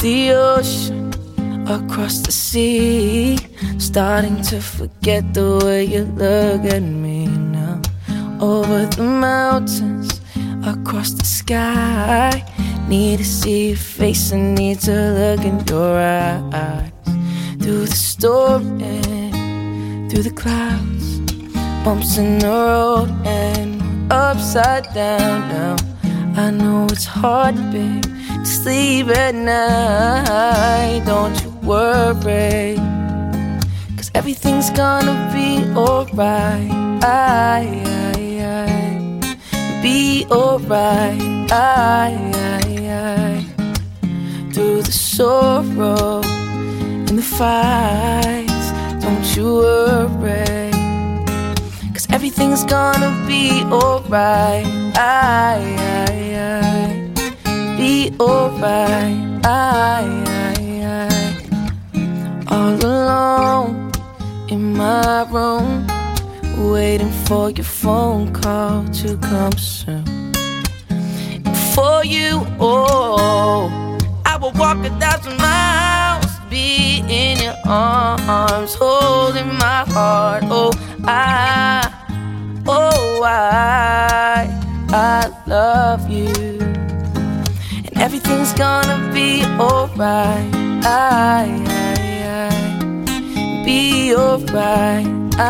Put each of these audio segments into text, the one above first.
the ocean, across the sea, starting to forget the way you look at me now. Over the mountains, across the sky, need to see your face and need to look in your eyes. Through the storm and through the clouds, bumps in the road and upside down now. I know it's hard, babe, to sleep at night. Don't you worry, 'cause everything's gonna be alright. Be alright. Through the sorrow and the fights, don't you worry, 'cause everything's gonna be alright. Be alright. All alone in my room, waiting for your phone call to come soon. And for you, oh, I will walk 1,000 miles to be in your arms, holding my heart. Oh, I love you, and everything's gonna be alright. Be alright.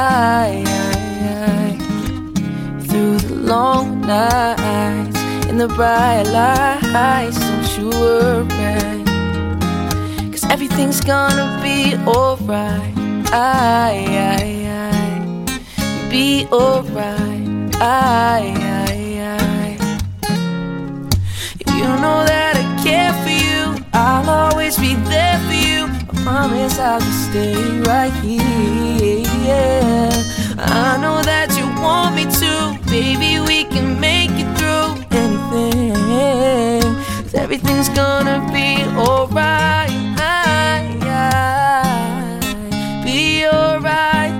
Through the long nights and the bright lights, don't you worry, 'cause everything's gonna be alright. Be alright. You know that I care for you, I'll always be there for you. I promise I'll just stay right here. I know that you want me to, baby, we can make it through anything, 'cause everything's gonna be alright. Be alright.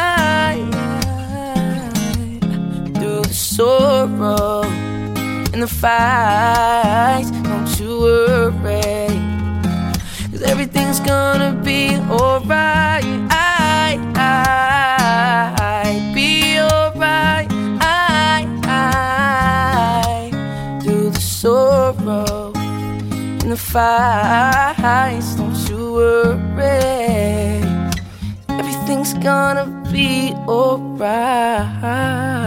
Through the sorrow and the fight, don't you worry, 'cause everything's gonna be alright. Be alright. Through the sorrow and the fights, don't you worry, everything's gonna be alright.